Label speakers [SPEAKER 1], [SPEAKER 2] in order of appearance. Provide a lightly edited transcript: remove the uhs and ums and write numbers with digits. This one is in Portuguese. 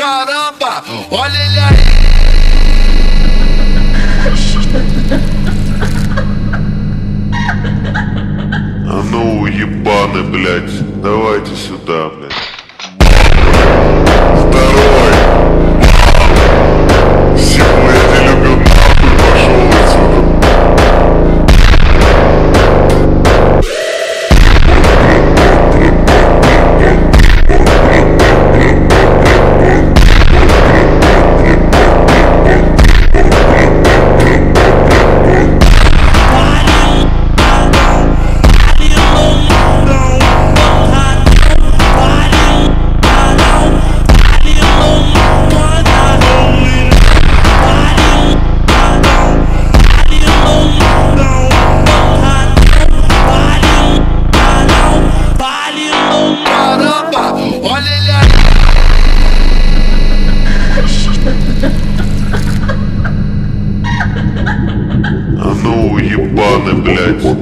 [SPEAKER 1] Caramba, olha ele aí.
[SPEAKER 2] А ну, ебаны, блядь, давайте сюда, блядь. Второй. Всего я не люблю, нахуй, пошел отсюда.
[SPEAKER 1] Olha ele aí.
[SPEAKER 2] А ну, ебаны, блядь.